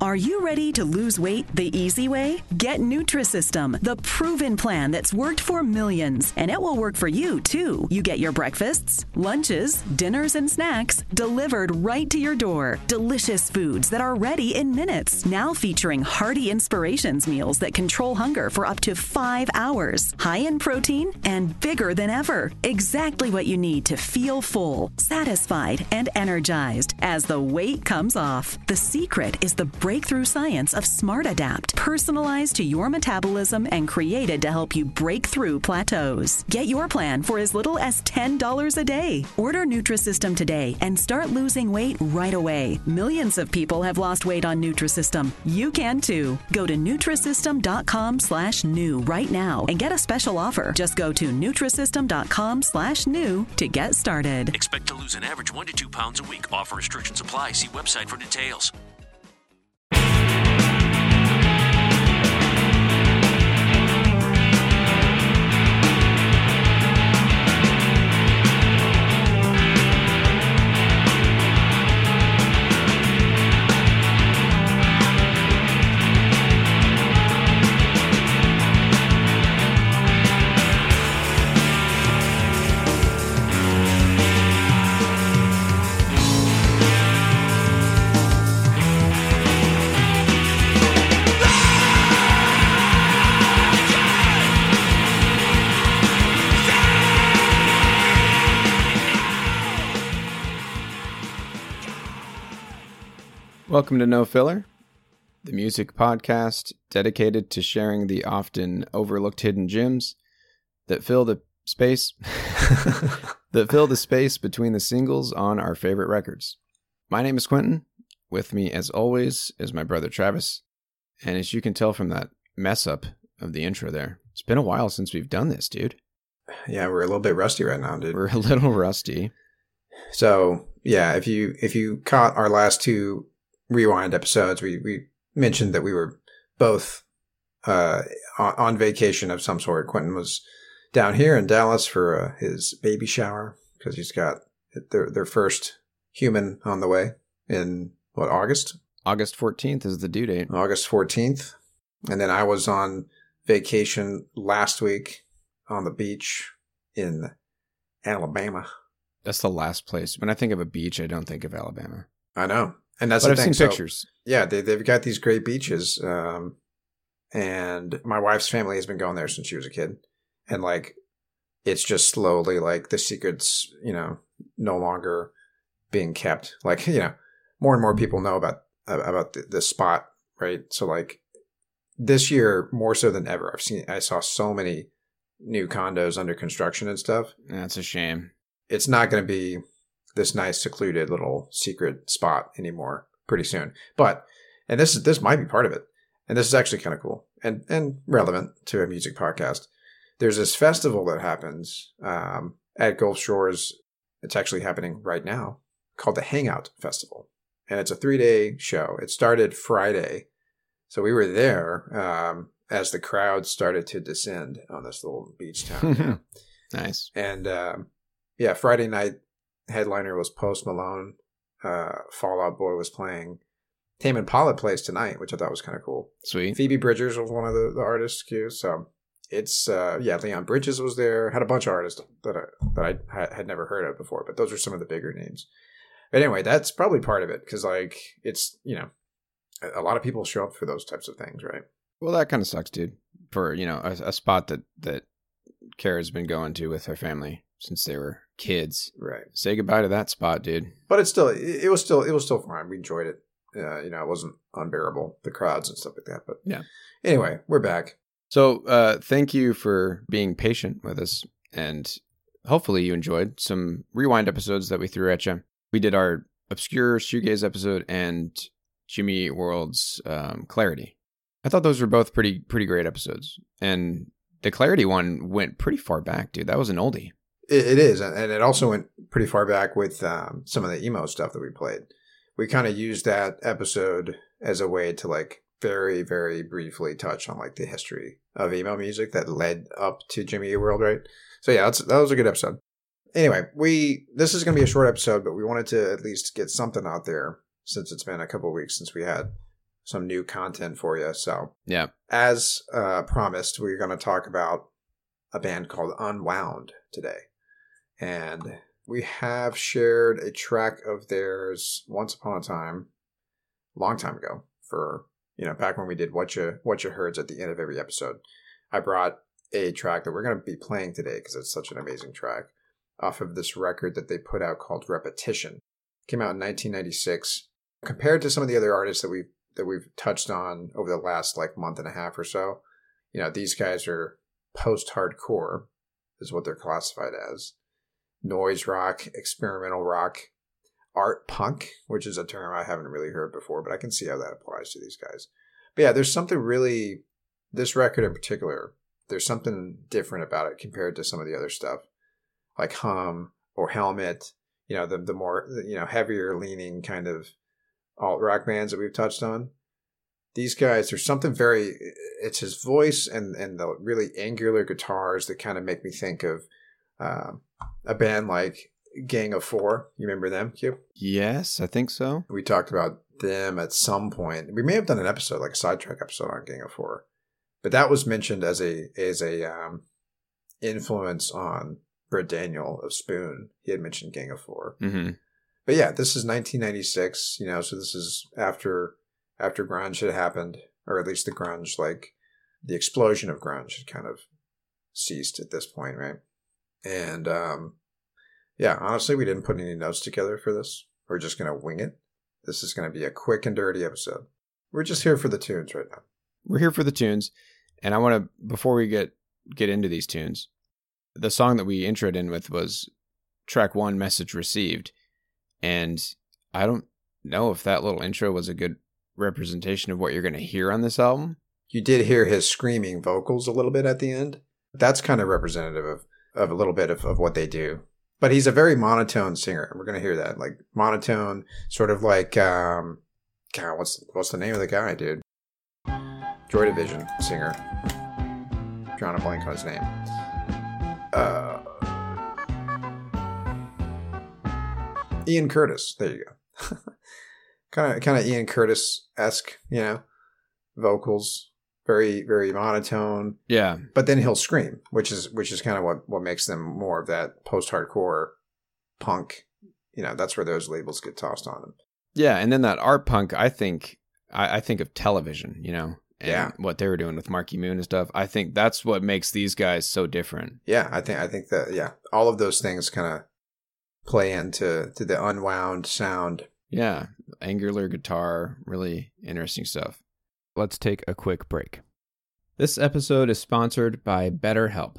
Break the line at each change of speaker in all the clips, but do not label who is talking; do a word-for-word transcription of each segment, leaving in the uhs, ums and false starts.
Are you ready to lose weight the easy way? Get Nutrisystem, the proven plan that's worked for millions, and it will work for you too. You get your breakfasts, lunches, dinners, and snacks delivered right to your door. Delicious foods that are ready in minutes. Now featuring hearty inspirations meals that control hunger for up to five hours. High in protein and bigger than ever. Exactly what you need to feel full, satisfied, and energized as the weight comes off. The secret is the breakthrough science of Smart Adapt, personalized to your metabolism and created to help you break through plateaus. Get your plan for as little as ten dollars a day. Order Nutrisystem today and start losing weight right away. Millions of people have lost weight on Nutrisystem. You can too. Go to Nutrisystem.com slash new right now and get a special offer. Just go to Nutrisystem.com slash new to get started.
Expect to lose an average one to two pounds a week. Offer restrictions apply. See website for details.
Welcome to No Filler, the music podcast dedicated to sharing the often overlooked hidden gems that fill the space that fill the space between the singles on our favorite records. My name is Quentin. With me, as always, is my brother Travis. And as you can tell from that mess up of the intro there, it's been a while since we've done this, dude.
Yeah, we're a little bit rusty right now, dude.
We're a little rusty.
So, yeah, if you if you caught our last two Rewind episodes, we, we mentioned that we were both uh, on, on vacation of some sort. Quentin was down here in Dallas for uh, his baby shower because he's got their their first human on the way in, what, August?
August fourteenth is the due date.
August fourteenth. And then I was on vacation last week on the beach in Alabama.
That's the last place. When I think of a beach, I don't think of Alabama.
I know. And that's
but
the
I've
thing.
seen
so,
pictures.
Yeah, they, they've got these great beaches. Um, and my wife's family has been going there since she was a kid. And, like, it's just slowly, like, the secret's, you know, no longer being kept. Like, you know, more and more people know about about the, the spot, right? So, like, this year, more so than ever, I've seen, I saw so many new condos under construction and stuff.
That's a shame.
It's not going to be this nice secluded little secret spot anymore pretty soon. But, and this is, this might be part of it. And this is actually kind of cool and, and relevant to a music podcast. There's this festival that happens um, at Gulf Shores. It's actually happening right now, called the Hangout Festival. And it's a three day show. It started Friday. So we were there um, as the crowd started to descend on this little beach town.
Nice.
And um, yeah, Friday night, headliner was Post Malone. Uh, Fall Out Boy was playing. Tame Impala plays tonight, which I thought was kind of cool.
Sweet.
Phoebe Bridgers was one of the, the artists too. So it's uh, yeah, Leon Bridges was there. Had a bunch of artists that I, that I had never heard of before, but those are some of the bigger names. But anyway, that's probably part of it because like it's you know a, a lot of people show up for those types of things, right?
Well, that kind of sucks, dude. For you know a, a spot that that Kara's been going to with her family since they were kids.
Right.
Say goodbye to that spot, dude.
But it's still, it, it was still, it was still fine. We enjoyed it. Uh, you know, it wasn't unbearable, the crowds and stuff like that. But
yeah.
Anyway, we're back.
So, uh, thank you for being patient with us. And hopefully you enjoyed some Rewind episodes that we threw at you. We did our obscure shoegaze episode and Jimmy Eat World's um, Clarity. I thought those were both pretty, pretty great episodes. And the Clarity one went pretty far back, dude. That was an oldie.
It, it is. And it also went pretty far back with um, some of the emo stuff that we played. We kind of used that episode as a way to like very, very briefly touch on like the history of emo music that led up to Jimmy Eat World, right? So yeah, that's, that was a good episode. Anyway, we this is going to be a short episode, but we wanted to at least get something out there since it's been a couple of weeks since we had some new content for you. So
Yeah.
as uh, promised, we're going to talk about a band called Unwound today. And we have shared a track of theirs once upon a time, a long time ago, for, you know, back when we did What You, What You Heard's at the end of every episode. I brought a track that we're going to be playing today because it's such an amazing track off of this record that they put out called Repetition. Came out in nineteen ninety-six. Compared to some of the other artists that we've that we've touched on over the last like month and a half or so, you know, these guys are post-hardcore is what they're classified as. Noise rock, experimental rock, art punk, which is a term I haven't really heard before, but I can see how that applies to these guys. But yeah, there's something really, this record in particular, there's something different about it compared to some of the other stuff like Hum or Helmet, you know, the the more, you know, heavier leaning kind of alt rock bands that we've touched on. These guys, there's something very, it's his voice and, and the really angular guitars that kind of make me think of uh, a band like Gang of Four. You remember them, Q?
Yes, I think so.
We talked about them at some point. We may have done an episode, like a sidetrack episode on Gang of Four. But that was mentioned as a as a um, influence on Britt Daniel of Spoon. He had mentioned Gang of Four.
Mm-hmm.
But yeah, this is nineteen ninety-six, you know, so this is after after grunge had happened, or at least the grunge, like the explosion of grunge had kind of ceased at this point, right? And um, yeah, honestly, we didn't put any notes together for this. We're just going to wing it. This is going to be a quick and dirty episode. We're just here for the tunes right now.
We're here for the tunes. And I want to, before we get, get into these tunes, the song that we introed in with was track one, Message Received. And I don't know if that little intro was a good representation of what you're going to hear on this album.
You did hear his screaming vocals a little bit at the end. That's kind of representative of, of a little bit of, of what they do. But he's a very monotone singer. We're going to hear that. Like monotone, sort of like, um, God, what's, what's the name of the guy, dude? Joy Division singer. Drawing a blank on his name. Uh, Ian Curtis. There you go. Kind of, kind of Ian Curtis-esque, you know, vocals, very, very monotone.
Yeah,
but then he'll scream, which is which is kind of what, what makes them more of that post-hardcore punk. You know, that's where those labels get tossed on them.
Yeah, and then that art punk, I think, I, I think of Television, you know, and
yeah,
what they were doing with Marky Moon and stuff. I think that's what makes these guys so different.
Yeah, I think I think that yeah, all of those things kind of play into to the Unwound sound.
Yeah, angular guitar, really interesting stuff. Let's take a quick break. This episode is sponsored by BetterHelp.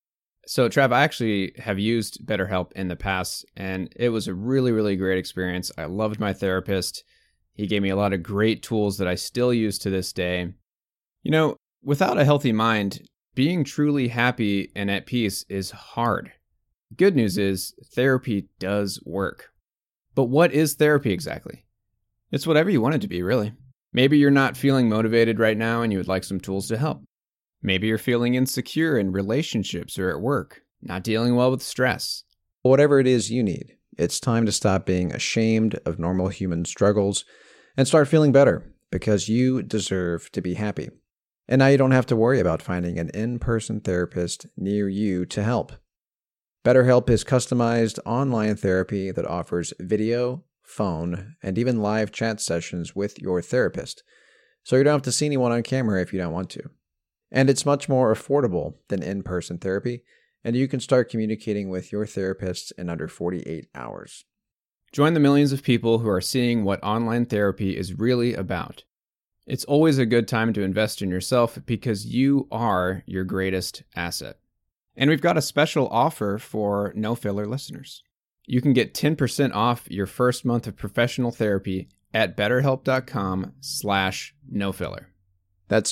So, Trav, I actually have used BetterHelp in the past, and it was a really, really great experience. I loved my therapist. He gave me a lot of great tools that I still use to this day. You know, without a healthy mind, being truly happy and at peace is hard. Good news is, therapy does work. But what is therapy exactly? It's whatever you want it to be, really. Maybe you're not feeling motivated right now and you would like some tools to help. Maybe you're feeling insecure in relationships or at work, not dealing well with stress.
Whatever it is you need, it's time to stop being ashamed of normal human struggles and start feeling better, because you deserve to be happy. And now you don't have to worry about finding an in-person therapist near you to help. BetterHelp is customized online therapy that offers video, phone, and even live chat sessions with your therapist, so you don't have to see anyone on camera if you don't want to. And it's much more affordable than in-person therapy, and you can start communicating with your therapist in under forty-eight hours.
Join the millions of people who are seeing what online therapy is really about. It's always a good time to invest in yourself because you are your greatest asset. And we've got a special offer for No Filler listeners. You can get ten percent off your first month of professional therapy at betterhelp.com slash nofiller.
That's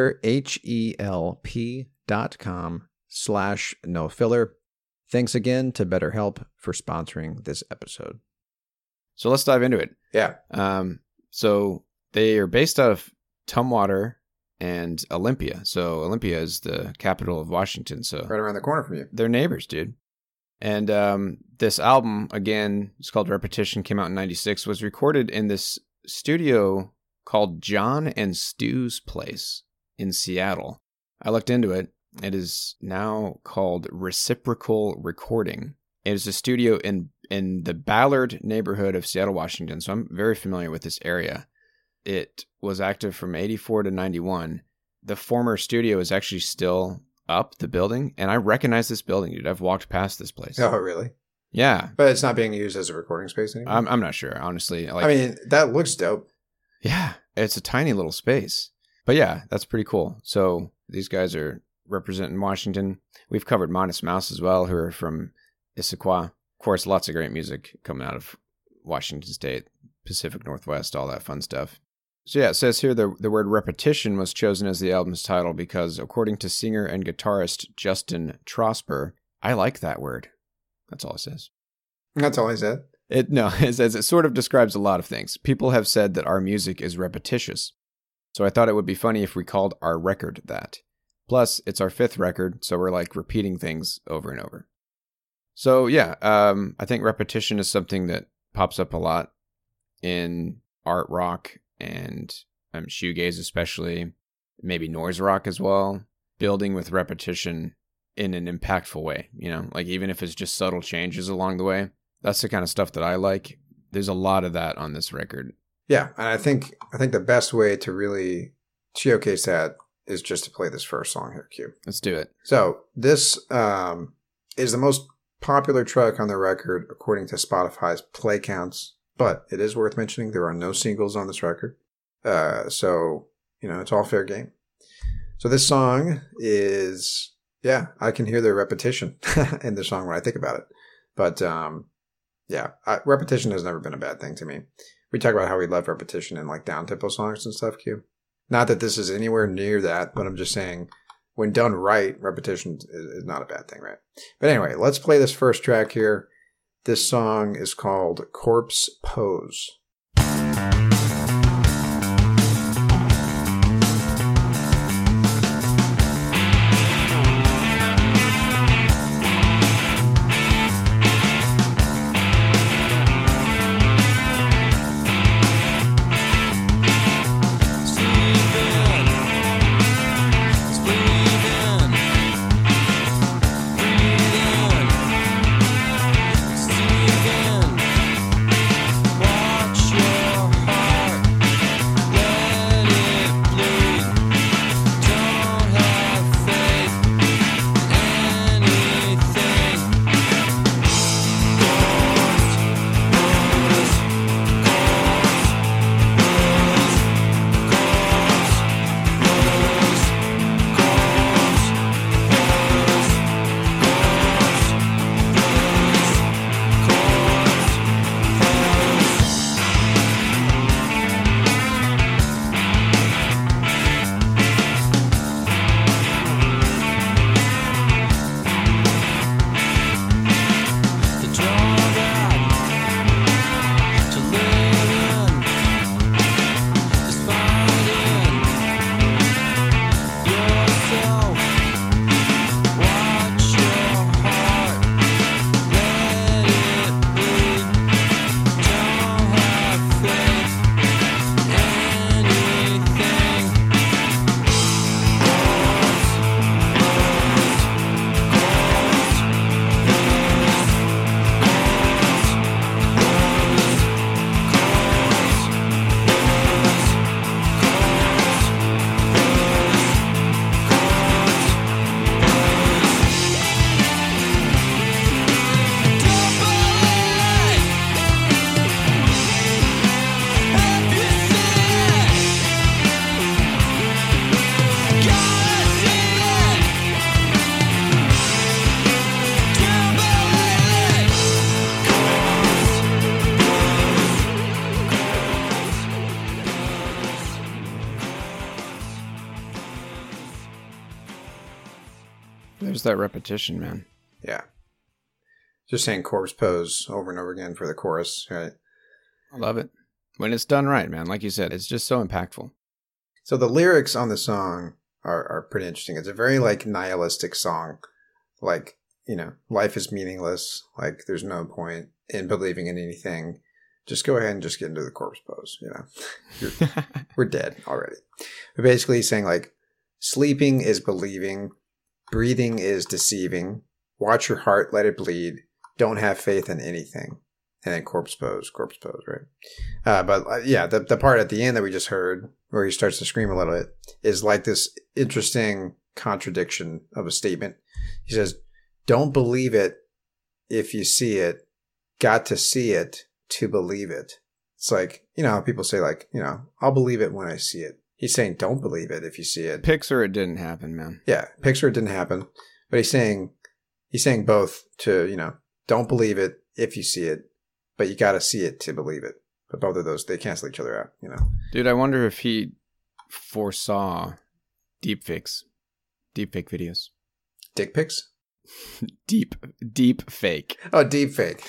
betterhelp.com slash nofiller. Thanks again to BetterHelp for sponsoring this episode.
So let's dive into it.
Yeah.
Um, so they are based out of Tumwater and Olympia. So Olympia is the capital of Washington. So
right around the corner from you.
They're neighbors, dude. And um, this album, again, it's called Repetition, came out in ninety-six, was recorded in this studio called John and Stu's Place in Seattle. I looked into it. It is now called Reciprocal Recording. It is a studio in, in the Ballard neighborhood of Seattle, Washington, so I'm very familiar with this area. It was active from eighty-four to ninety-one. The former studio is actually still up, the building, and I recognize this building, dude. I've walked past this place.
Oh, really?
Yeah.
But it's not being used as a recording space anymore?
I'm, I'm not sure, honestly. Like,
I mean, that looks dope.
Yeah, it's a tiny little space. But yeah, that's pretty cool. So these guys are representing Washington. We've covered Modest Mouse as well, who are from Issaquah. Of course, lots of great music coming out of Washington State, Pacific Northwest, all that fun stuff. So yeah, it says here the, the word repetition was chosen as the album's title because, according to singer and guitarist Justin Trosper, I like that word. That's all it says.
That's all I said?
It No, it says it sort of describes a lot of things. People have said that our music is repetitious. So I thought it would be funny if we called our record that. Plus, it's our fifth record, so we're like repeating things over and over. So yeah, um, I think repetition is something that pops up a lot in art rock and um, shoegaze especially, maybe noise rock as well. Building with repetition in an impactful way, you know, like even if it's just subtle changes along the way. That's the kind of stuff that I like. There's a lot of that on this record.
Yeah, and I think I think the best way to really showcase that is just to play this first song here, Q.
Let's do it.
So this um, is the most popular track on the record according to Spotify's play counts, but it is worth mentioning there are no singles on this record. Uh, so, you know, it's all fair game. So this song is, yeah, I can hear the repetition in the song when I think about it. But um, yeah, I, repetition has never been a bad thing to me. We talk about how we love repetition in like down-tempo songs and stuff, Q. Not that this is anywhere near that, but I'm just saying when done right, repetition is, is not a bad thing, right? But anyway, let's play this first track here. This song is called Corpse Pose.
There's that repetition, man.
Yeah. Just saying corpse pose over and over again for the chorus, right?
I love it. When it's done right, man. Like you said, it's just so impactful.
So the lyrics on the song are, are pretty interesting. It's a very like nihilistic song. Like, you know, life is meaningless. Like there's no point in believing in anything. just go ahead and just get into the corpse pose. You know, You're, we're dead already. But basically he's saying like, sleeping is believing, breathing is deceiving, watch your heart, let it bleed, don't have faith in anything. And then corpse pose, corpse pose, right? Uh, but uh, yeah, the, the part at the end that we just heard where he starts to scream a little bit is like this interesting contradiction of a statement. He says, don't believe it if you see it, got to see it to believe it. It's like, you know, how people say like, you know, I'll believe it when I see it. He's saying, don't believe it if you see it.
Picture it didn't happen, man.
Yeah, picture it didn't happen. But he's saying, he's saying both to, you know, don't believe it if you see it, but you got to see it to believe it. But both of those, they cancel each other out, you know.
Dude, I wonder if he foresaw deepfakes, deepfake videos.
Dick pics?
Deep, deep fake.
Oh, deep fake.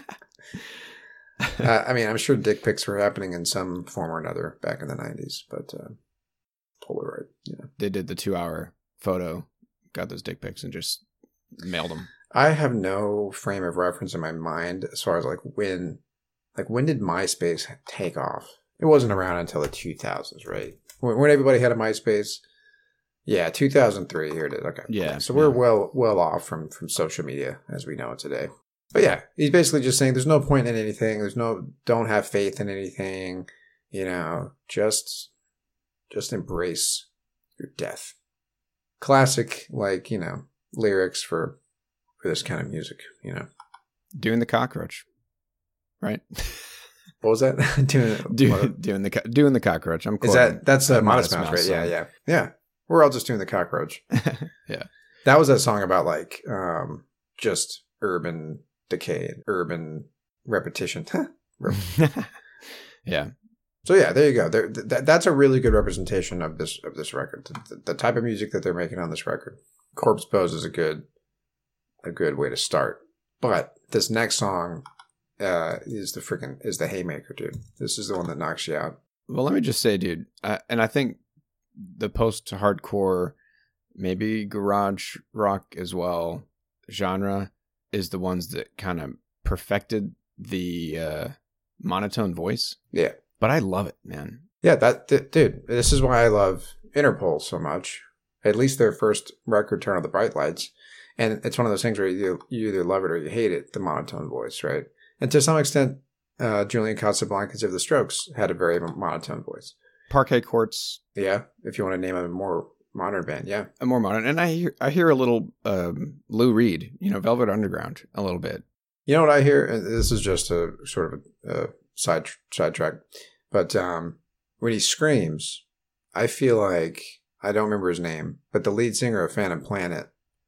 uh, I mean, I'm sure dick pics were happening in some form or another back in the nineties, but uh, Polaroid, you know.
They did the two-hour photo, got those dick pics, and just mailed them.
I have no frame of reference in my mind as far as like when, like when did MySpace take off? It wasn't around until the two thousands, right? When, when everybody had a MySpace. Yeah, two thousand three. Here it is. Okay.
Yeah.
So we're
yeah.
well well off from, from social media as we know it today. But yeah, he's basically just saying there's no point in anything. There's no, don't have faith in anything. You know, just, just embrace your death. Classic, like, you know, lyrics for, for this kind of music, you know.
Doing the cockroach, right?
What was that? doing,
Do,
what?
doing the co- doing the cockroach. I'm
Is that that's a Modest Mouse, right? Yeah, yeah, yeah. We're all just doing the cockroach.
Yeah,
that was that song about like um, just urban decay, urban repetition.
Yeah.
So yeah, there you go. There, th- that's a really good representation of this of this record. The, the type of music that they're making on this record. Corpse Pose is a good a good way to start. But this next song uh, is the freaking is the haymaker, dude. This is the one that knocks you out.
Well, let me just say, dude, I, and I think the post-hardcore, maybe garage rock as well, genre is the ones that kind of perfected the uh, monotone voice.
Yeah.
But I love it, man.
Yeah, that th- dude, this is why I love Interpol so much. At least their first record, Turn on the Bright Lights. And it's one of those things where you, you either love it or you hate it, the monotone voice, right? And to some extent, uh, Julian Casablancas of the Strokes had a very monotone voice.
Parquet Courts.
Yeah, if you want to name a more modern band, yeah.
A more modern. And I hear, I hear a little um, Lou Reed, you know, Velvet Underground, a little bit.
You know what I hear? And this is just a sort of a, a side sidetrack. But um, when he screams, I feel like, I don't remember his name, but the lead singer of Phantom Planet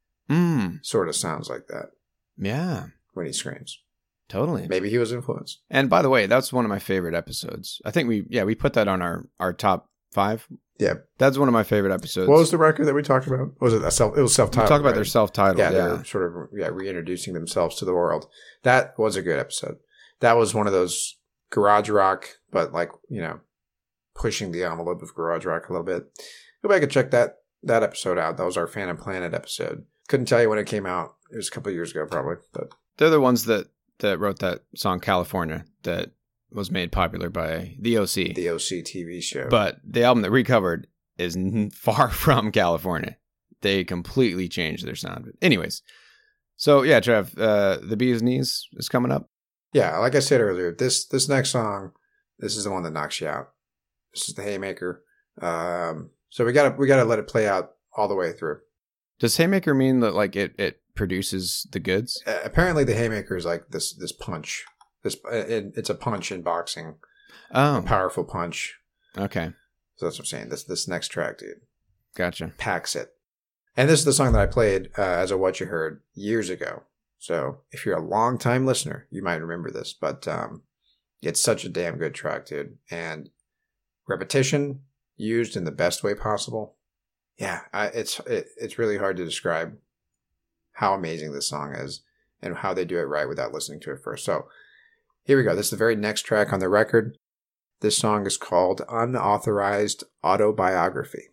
mm.
sort of sounds like that.
Yeah.
When he screams.
Totally.
Maybe he was influenced.
And by the way, that's one of my favorite episodes. I think we, yeah, we put that on our, our top five.
Yeah.
That's one of my favorite episodes.
What was the record that we talked about? Was it a self, it was self-titled,
We talked about
right?
their self-titled.
Yeah,
Yeah.
they're sort of yeah, reintroducing themselves to the world. That was a good episode. That was one of those garage rock, but like, you know, pushing the envelope of garage rock a little bit. Go back and check that that episode out. That was our Phantom Planet episode. Couldn't tell you when it came out. It was a couple of years ago, probably. But
they're the ones that, that wrote that song California that was made popular by the O C.
The O C T V show.
But the album that we covered is n- far from California. They completely changed their sound. Anyways, so yeah, Trev, uh, The Bee's Knees is coming up.
Yeah, like I said earlier, this this next song, this is the one that knocks you out. This is the haymaker. Um, so we gotta we gotta let it play out all the way through.
Does haymaker mean that like it, it produces the goods?
Uh, apparently, the haymaker is like this this punch. This it, it's a punch in boxing.
Oh,
A powerful punch.
okay,
So that's what I'm saying. This this next track, dude,
gotcha.
packs it. And this is the song that I played uh, as a What You Heard years ago. So if you're a long time listener, you might remember this. But um, it's such a damn good track, dude. And repetition used in the best way possible. Yeah, I, it's it, it's really hard to describe how amazing this song is and how they do it right without listening to it first. So here we go. This is the very next track on the record. This song is called Unauthorized Autobiography.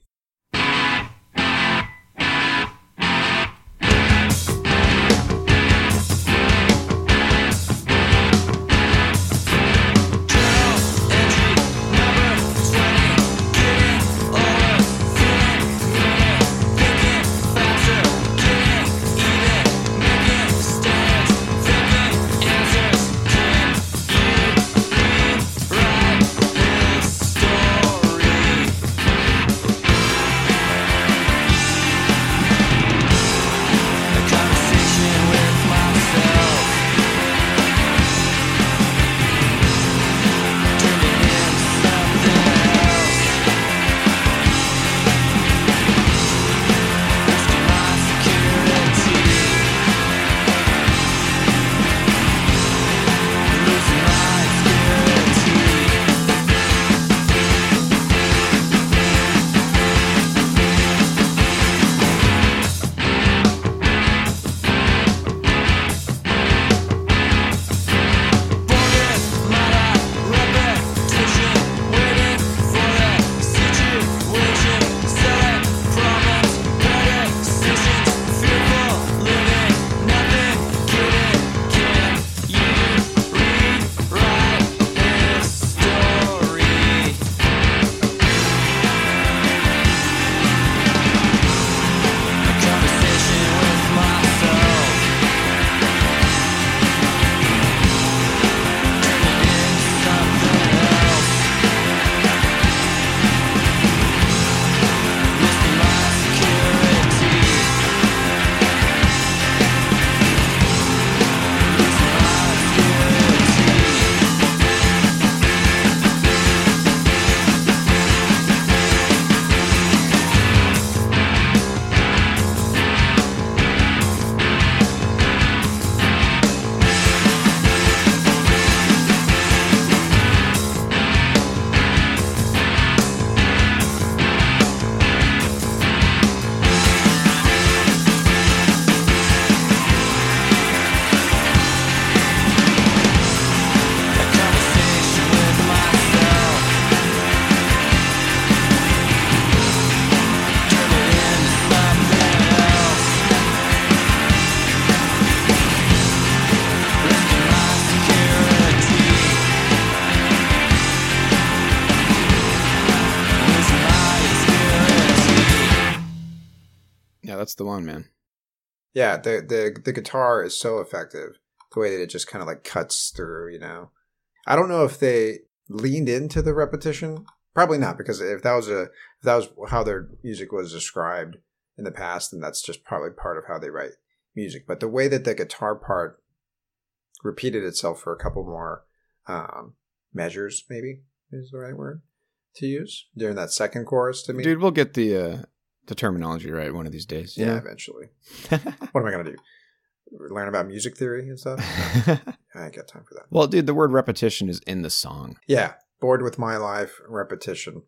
that's the one, man.
Yeah, the the the guitar is so effective. The way that it just kind of like cuts through, you know. I don't know if they leaned into the repetition. Probably not, because if that was a if that was how their music was described in the past, then that's just probably part of how they write music. But the way that the guitar part repeated itself for a couple more um, measures, maybe is the right word to use during that second chorus. To me,
dude, we'll get the uh, the terminology right one of these days.
Yeah,
know?
eventually. What am I gonna do? Learn about music theory and stuff? I ain't got time for that.
Well, dude, the word repetition is in the song.
Yeah. Bored with my life, repetition.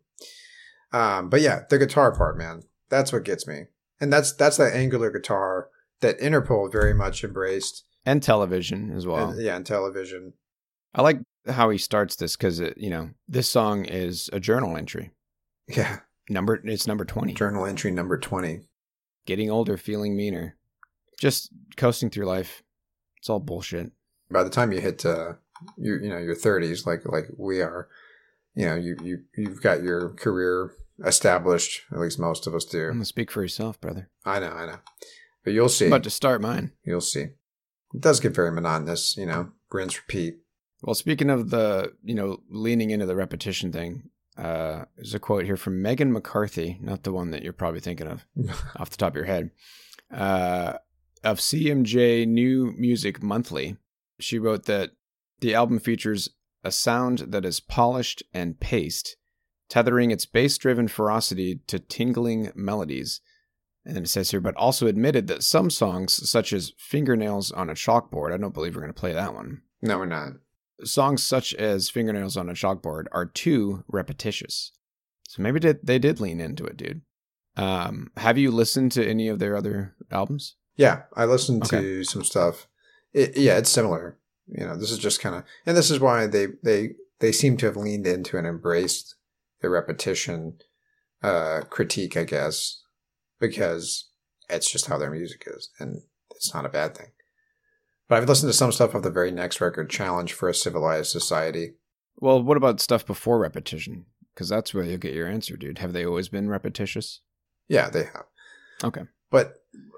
Um, but yeah, the guitar part, man, that's what gets me. And that's that's that angular guitar that Interpol very much embraced.
And television as well.
And, yeah, and television.
I like how he starts this because, you know, this song is a journal entry.
Yeah.
Number It's number twenty.
Journal entry number twenty.
Getting older, feeling meaner. Just coasting through life. It's all bullshit.
By the time you hit, uh, your, you know, your thirties, like like we are, you know, you you you've got your career established. At least most of us do.
I'm gonna speak for yourself, brother.
I know, I know. But you'll see.
I'm about to start mine.
You'll see. It does get very monotonous, you know. Rinse, repeat.
Well, speaking of the, you know, leaning into the repetition thing, uh, there's a quote here from Megan McCarthy, not the one that you're probably thinking of off the top of your head. Uh, of C M J New Music Monthly, she wrote that the album features a sound that is polished and paced, tethering its bass-driven ferocity to tingling melodies. And then it says here, but also admitted that some songs, such as Fingernails on a Chalkboard, I don't believe we're going to play that one.
No, we're not.
Songs such as Fingernails on a Chalkboard are too repetitious. So maybe did, they did lean into it, dude. Um, have you listened to any of their other albums?
Yeah, I listened
Okay.
to some stuff. It, yeah, it's similar. You know, this is just kind of, and this is why they, they, they seem to have leaned into and embraced the repetition uh, critique, I guess, because it's just how their music is, and it's not a bad thing. But I've listened to some stuff of the very next record, Challenge for a Civilized Society.
Well, what about stuff before repetition? Because that's where you'll get your answer, dude. Have they always been repetitious?
Yeah, they have.
Okay.
But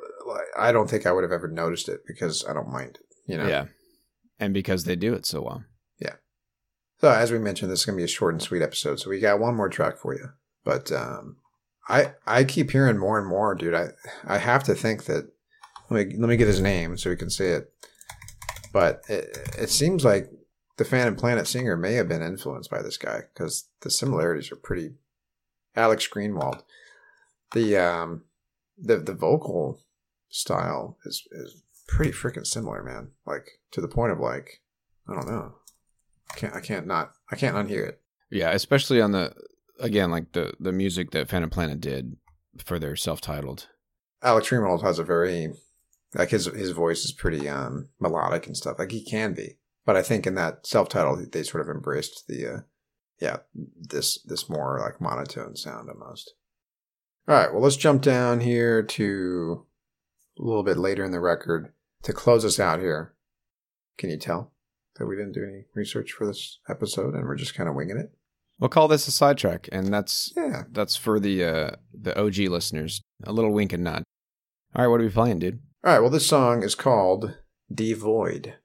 I don't think I would have ever noticed it because I don't mind it, you know?
Yeah. And because they do it so well.
Yeah. So as we mentioned, this is going to be a short and sweet episode. So we got one more track for you. But um, I I keep hearing more and more, dude. I, I have to think that, let me, let me get his name so we can say it. But it, it seems like the Phantom Planet singer may have been influenced by this guy because the similarities are pretty. Alex Greenwald. The um the the vocal style is is pretty freaking similar, man. Like to the point of like, I don't know. I can't I can't not I can't unhear it.
Yeah, especially on the, again, like the, the music that Phantom Planet did for their self-titled.
Alex Greenwald has a very, like his his voice is pretty um melodic and stuff. Like he can be. But I think in that self-titled they sort of embraced the uh yeah, this this more like monotone sound almost. All right, well, let's jump down here to a little bit later in the record to close us out here. Can you tell that we didn't do any research for this episode and we're just kind of winging it?
We'll call this a sidetrack, and that's
Yeah.
that's for the uh, the O G listeners. A little wink and nod. All right, what are we playing, dude?
All right, well, this song is called Devoid.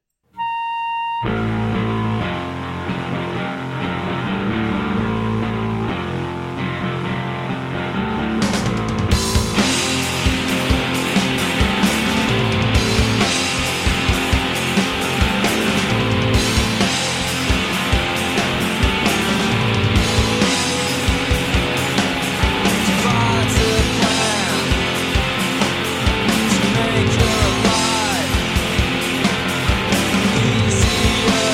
Make your life easier.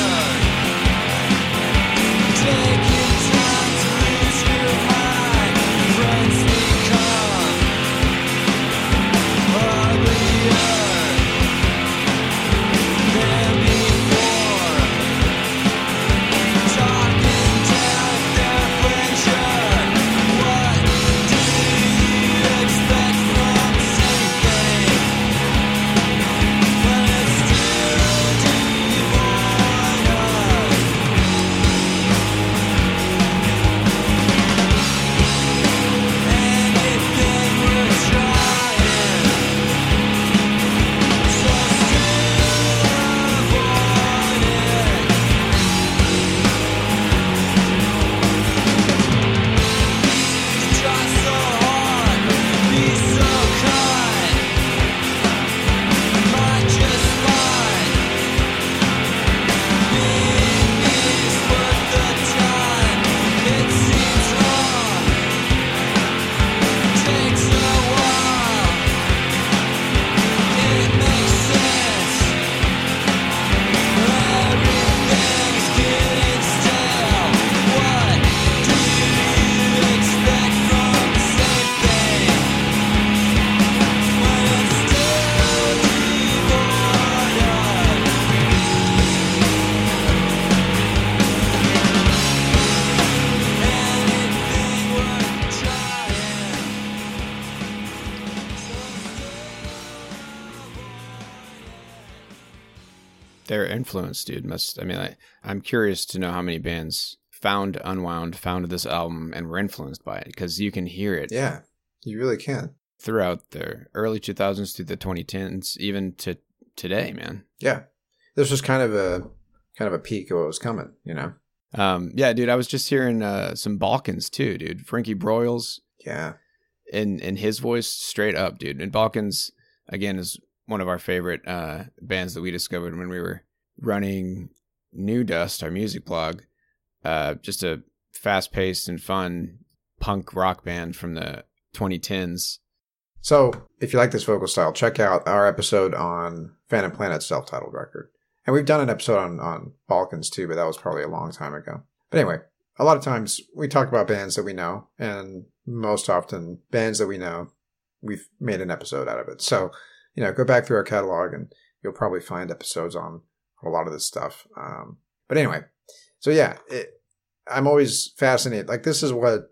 Their influence, dude, must, I mean, I, I'm curious to know how many bands found Unwound, found this album, and were influenced by it, because you can hear it.
Yeah, you really can.
Throughout the early two thousands through the twenty tens, even to today, man.
Yeah. This was kind of a kind of a peak of what was coming, you know?
Um, yeah, dude, I was just hearing uh, some Balkans too, dude. Frankie Broyles.
Yeah.
In, in his voice, straight up, dude. And Balkans, again, is one of our favorite uh, bands that we discovered when we were running New Dust, our music blog. Uh, just a fast-paced and fun punk rock band from the twenty tens.
So, if you like this vocal style, check out our episode on Phantom Planet's self-titled record. And we've done an episode on, on Balkans too, but that was probably a long time ago. But anyway, a lot of times we talk about bands that we know, and most often bands that we know, we've made an episode out of it. So, you know, go back through our catalog and you'll probably find episodes on a lot of this stuff. Um, but anyway, so yeah, it, I'm always fascinated. Like, this is what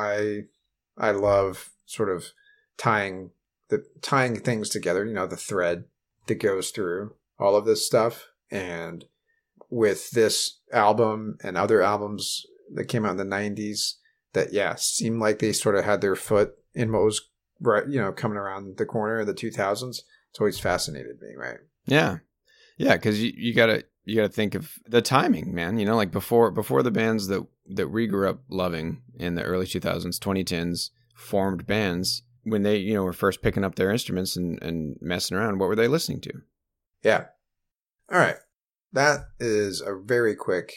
I I love, sort of tying the tying things together, you know, the thread that goes through all of this stuff. And with this album and other albums that came out in the nineties that, yeah, seemed like they sort of had their foot in what was, right, you know, coming around the corner in the two thousands. It's always fascinated me, right?
Yeah. Yeah, because you, you gotta you gotta think of the timing, man. You know, like before before the bands that that we grew up loving in the early two thousands, twenty tens formed bands, when they, you know, were first picking up their instruments and, and messing around, what were they listening to?
Yeah. All right. That is a very quick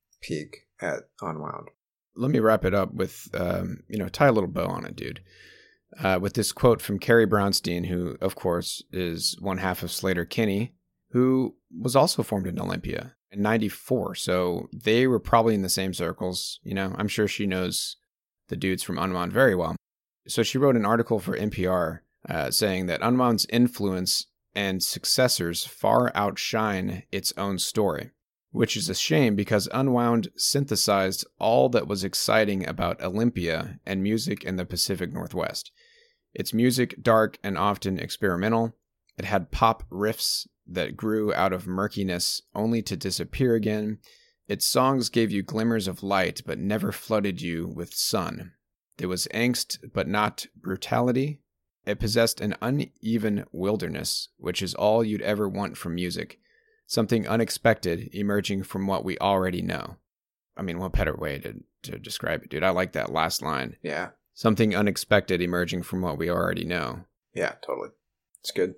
peek at Unwound.
Let me wrap it up with, um, you know, tie a little bow on it, dude. Uh, with this quote from Carrie Brownstein, who, of course, is one half of Sleater-Kinney, who was also formed in Olympia in ninety-four. So they were probably in the same circles. You know, I'm sure she knows the dudes from Unwound very well. So she wrote an article for N P R uh, saying that Unwound's influence and successors far outshine its own story, which is a shame because Unwound synthesized all that was exciting about Olympia and music in the Pacific Northwest. Its music, dark and often experimental, it had pop riffs that grew out of murkiness only to disappear again. Its songs gave you glimmers of light but never flooded you with sun. There was angst but not brutality. It possessed an uneven wilderness, which is all you'd ever want from music. Something unexpected emerging from what we already know. I mean, what better way to, to describe it, dude? I like that last line.
Yeah.
Something unexpected emerging from what we already know.
Yeah, totally. It's good.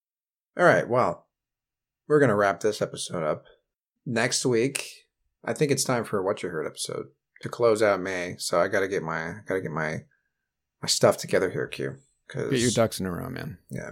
All right, well, we're going to wrap this episode up. Next week, I think it's time for a What You Heard episode to close out May. So I got to get my got to get my my stuff together here, Q.
Get your ducks in a row, man.
Yeah.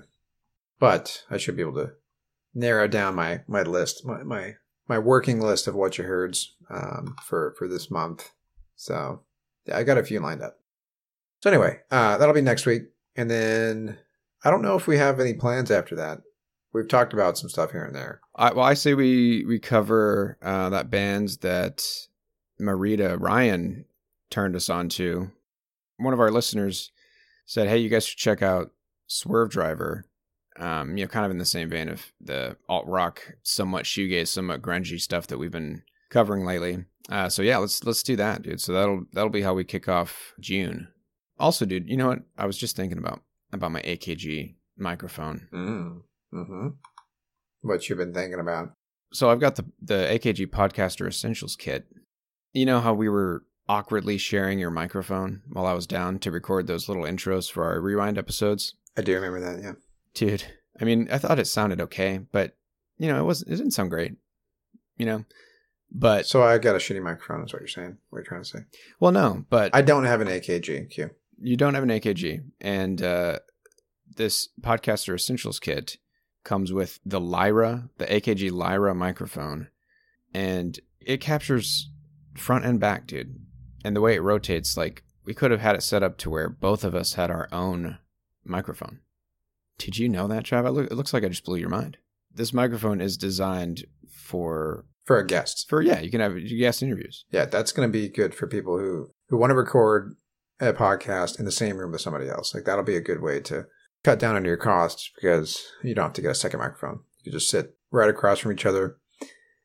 But I should be able to narrow down my, my list, my, my my working list of What You Heards um, for, for this month. So yeah, I got a few lined up. So anyway, uh, that'll be next week. And then I don't know if we have any plans after that. We've talked about some stuff here and there.
I, well, I say we, we cover uh, that band that Marita Ryan turned us on to. One of our listeners said, hey, you guys should check out Swerve Driver. Um, you know, kind of in the same vein of the alt-rock, somewhat shoegaze, somewhat grungy stuff that we've been covering lately. Uh, so yeah, let's let's do that, dude. So that'll that'll be how we kick off June. Also, dude, you know what? I was just thinking about about my A K G microphone.
Mm. Mm-hmm. What you've been thinking about?
So I've got the the A K G Podcaster Essentials kit. You know how we were awkwardly sharing your microphone while I was down to record those little intros for our Rewind episodes?
I do remember that, yeah.
Dude, I mean, I thought it sounded okay, but, you know, it wasn't, it didn't sound great, you know, but.
So I got a shitty microphone is what you're saying. What are you trying to say?
Well, no, but.
I don't have an A K G, Q.
You don't have an A K G. And uh, this Podcaster Essentials kit comes with the Lyra, the A K G Lyra microphone, and it captures front and back, dude. And the way it rotates, like, we could have had it set up to where both of us had our own microphone. Did you know that, Trav? It looks like I just blew your mind. This microphone is designed for...
For a guest.
For, yeah, you can have guest interviews.
Yeah, that's going to be good for people who, who want to record a podcast in the same room with somebody else. Like, that'll be a good way to cut down on your costs because you don't have to get a second microphone. You just sit right across from each other,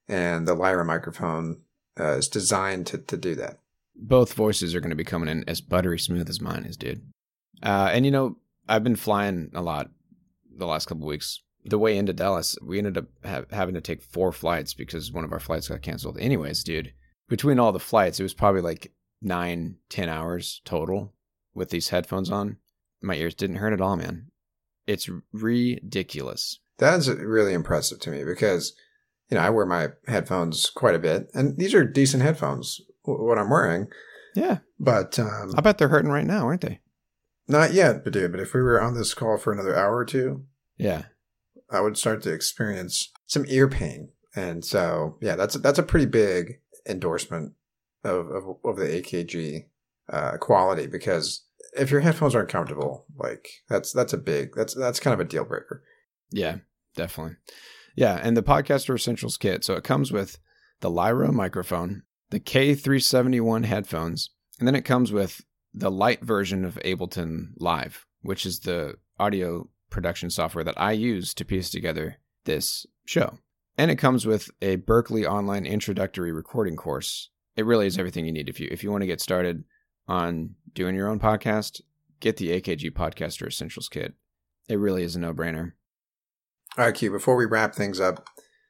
and the Lyra microphone uh, is designed to, to do that.
Both voices are going to be coming in as buttery smooth as mine is, dude. Uh, and, you know, I've been flying a lot the last couple of weeks. The way into Dallas, we ended up ha- having to take four flights because one of our flights got canceled. Anyways, dude, between all the flights, it was probably like nine, ten hours total with these headphones on. My ears didn't hurt at all, man. It's ridiculous.
That's really impressive to me because, you know, I wear my headphones quite a bit, and these are decent headphones, what I'm wearing.
Yeah.
But um,
I bet they're hurting right now, aren't they?
Not yet, but dude, but if we were on this call for another hour or two,
yeah,
I would start to experience some ear pain. And so, yeah, that's, that's a pretty big endorsement of, of, of the A K G uh, quality, because if your headphones aren't comfortable, like that's, that's a big, that's, that's kind of a deal breaker.
Yeah, definitely. Yeah. And the Podcaster Essentials kit. So it comes with the Lyra microphone, the K three seventy-one headphones, and then it comes with the light version of Ableton Live, which is the audio production software that I use to piece together this show. And it comes with a Berklee Online introductory recording course. It really is everything you need. If you if you want to get started on doing your own podcast, get the A K G Podcaster Essentials kit. It really is a no-brainer.
All right, Q, before we wrap things up,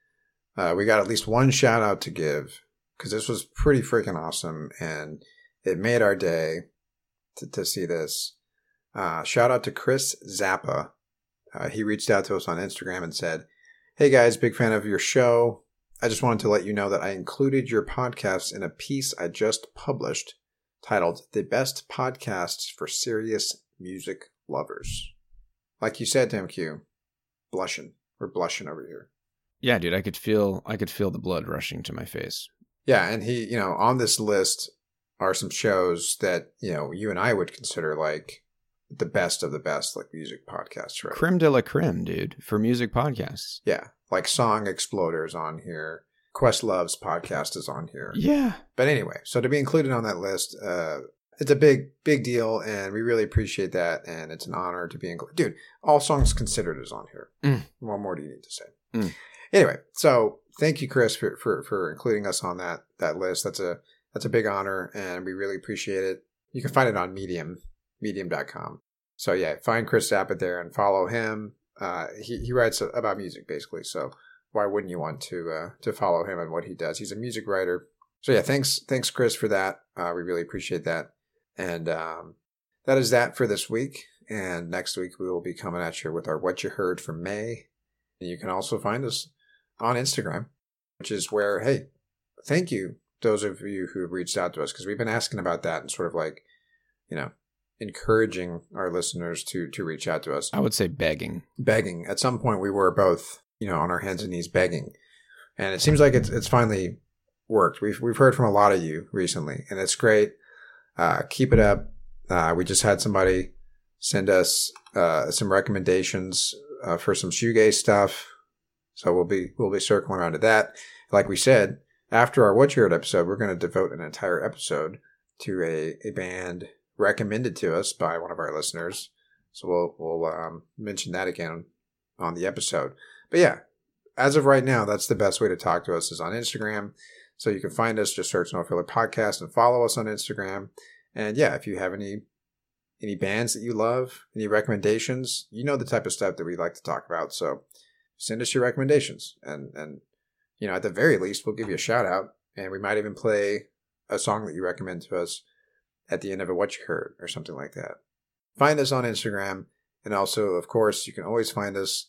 uh, we got at least one shout out to give, because this was pretty freaking awesome, and it made our day to, to see this. Uh, shout out to Chris Zappa. Uh, he reached out to us on Instagram and said, "Hey guys, big fan of your show. I just wanted to let you know that I included your podcasts in a piece I just published titled The Best Podcasts for Serious Music Lovers." Like you said to him, Q, blushing. We're blushing over here.
Yeah, dude, I could feel I could feel the blood rushing to my face.
Yeah, and he, you know, on this list are some shows that, you know, you and I would consider like the best of the best, like music podcasts, right?
Creme de la creme, dude, for music podcasts.
Yeah, like Song Exploder's on here. Questlove's podcast is on here.
Yeah.
But anyway, so to be included on that list, uh, it's a big, big deal, and we really appreciate that, and it's an honor to be included. Dude, All Songs Considered is on here.
Mm.
What more do you need to say?
Mm.
Anyway, so thank you, Chris, for, for, for including us on that that list. That's a that's a big honor, and we really appreciate it. You can find it on Medium, medium dot com. So yeah, find Chris Zappa there and follow him. Uh, he, he writes about music, basically, so why wouldn't you want to uh, to follow him and what he does? He's a music writer. So yeah, thanks, thanks, Chris, for that. Uh, we really appreciate that. And um, that is that for this week. And next week we will be coming at you with our What You Heard for May. And you can also find us on Instagram, which is where, hey, thank you, those of you who have reached out to us, because we've been asking about that and sort of like, you know, encouraging our listeners to to reach out to us.
I would say begging.
Begging. At some point we were both, you know, on our hands and knees begging. And it seems like it's it's finally worked. We've we've heard from a lot of you recently, and it's great. Uh, keep it up. Uh, we just had somebody send us uh, some recommendations uh, for some shoegaze stuff, so we'll be we'll be circling around to that. Like we said, after our What You Heard episode, we're going to devote an entire episode to a, a band recommended to us by one of our listeners. So we'll we'll um, mention that again on the episode. But yeah, as of right now, that's the best way to talk to us is on Instagram. So you can find us, just search No Filler Podcast and follow us on Instagram. And yeah, if you have any any bands that you love, any recommendations, you know the type of stuff that we like to talk about. So send us your recommendations. And, and you know, at the very least, we'll give you a shout out. And we might even play a song that you recommend to us at the end of a What You Heard or something like that. Find us on Instagram. And also, of course, you can always find us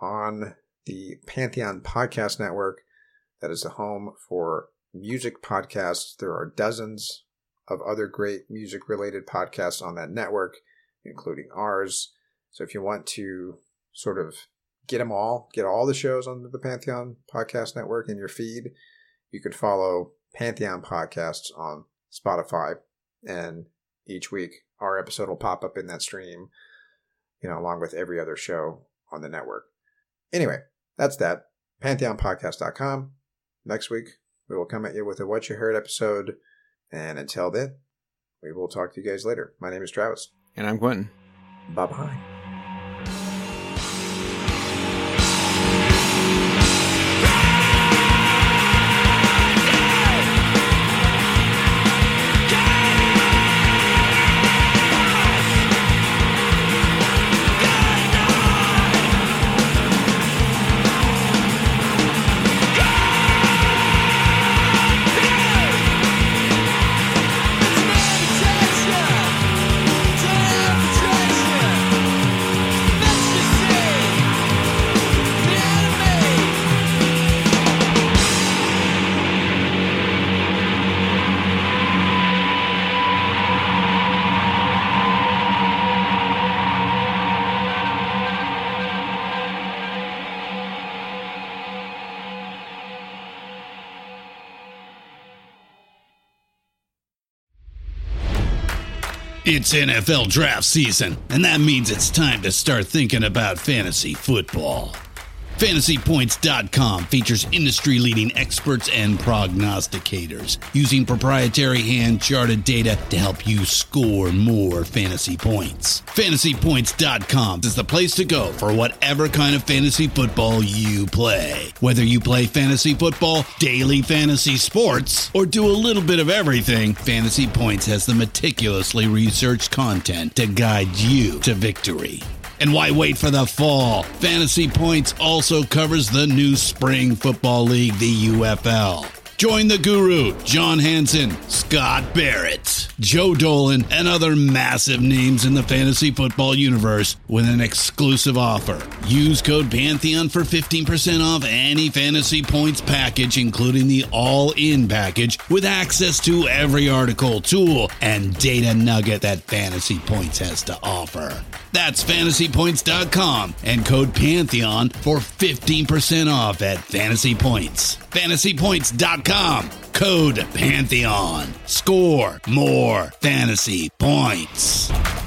on the Pantheon Podcast Network. That is the home for music podcasts. There are dozens of other great music-related podcasts on that network, including ours. So if you want to sort of get them all, get all the shows on the Pantheon Podcast Network in your feed, you could follow Pantheon Podcasts on Spotify. And each week, our episode will pop up in that stream, you know, along with every other show on the network. Anyway, that's that. Pantheon Podcast dot com. Next week, we will come at you with a What You Heard episode. And until then, we will talk to you guys later. My name is Travis.
And I'm Quentin.
Bye-bye.
It's N F L draft season, and that means it's time to start thinking about fantasy football. Fantasy Points dot com features industry-leading experts and prognosticators using proprietary hand-charted data to help you score more fantasy points. Fantasy Points dot com is the place to go for whatever kind of fantasy football you play. Whether you play fantasy football, daily fantasy sports, or do a little bit of everything, Fantasy Points has the meticulously researched content to guide you to victory. And why wait for the fall? Fantasy Points also covers the new spring football league, the U F L. Join the guru, John Hansen, Scott Barrett, Joe Dolan, and other massive names in the fantasy football universe with an exclusive offer. Use code Pantheon for fifteen percent off any Fantasy Points package, including the all-in package, with access to every article, tool, and data nugget that Fantasy Points has to offer. That's Fantasy Points dot com and code Pantheon for fifteen percent off at Fantasy Points. Fantasy Points dot com, code Pantheon. Score more fantasy points.